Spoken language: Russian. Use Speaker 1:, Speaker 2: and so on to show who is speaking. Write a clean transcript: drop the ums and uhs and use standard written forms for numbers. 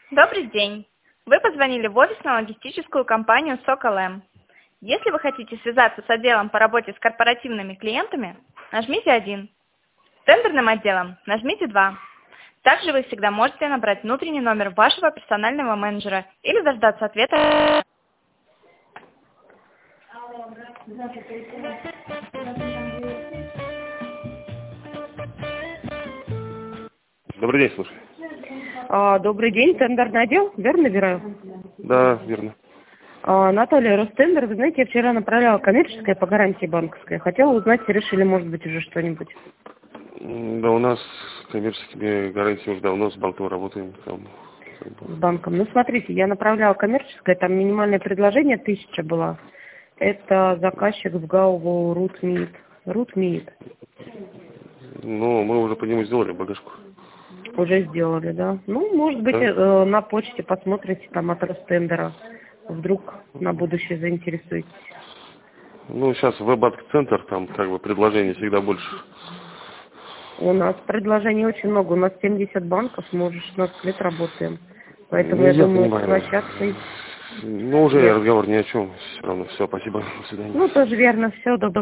Speaker 1: Добрый день! Вы позвонили в офисно-логистическую компанию «Сокол М». Если вы хотите связаться с отделом по работе с корпоративными клиентами, нажмите 1. С тендерным отделом нажмите 2. Также вы всегда можете набрать внутренний номер вашего персонального менеджера или дождаться ответа.
Speaker 2: Добрый день, слушай.
Speaker 3: Добрый день, тендерный отдел, верно набираю?
Speaker 2: Да, верно.
Speaker 3: Наталья, Ростендер, вы знаете, я вчера направляла коммерческое по гарантии банковской. Хотела узнать, решили, может быть, уже что-нибудь.
Speaker 2: Да, у нас коммерческими гарантиями уже давно с банком работаем. Там.
Speaker 3: С банком. Ну, смотрите, я направляла коммерческое, там минимальное предложение 1000 было. Это заказчик в ГАУ Рутмит. Рутмит.
Speaker 2: Ну, мы уже по нему сделали багажку.
Speaker 3: Уже сделали, да? Ну, может быть,
Speaker 2: Да?
Speaker 3: на почте посмотрите там от Ростендера. Вдруг на будущее заинтересуетесь.
Speaker 2: Ну, сейчас веб-центр, там как бы предложений всегда больше.
Speaker 3: У нас предложений очень много. У нас 70 банков, мы уже 16 лет работаем. Поэтому
Speaker 2: Ну,
Speaker 3: я
Speaker 2: я
Speaker 3: думаю, с
Speaker 2: понимаю.
Speaker 3: площадкой...
Speaker 2: Ну, уже
Speaker 3: Нет.
Speaker 2: разговор ни о чем. Все равно. Все, спасибо. До свидания.
Speaker 3: Ну, тоже верно. Все,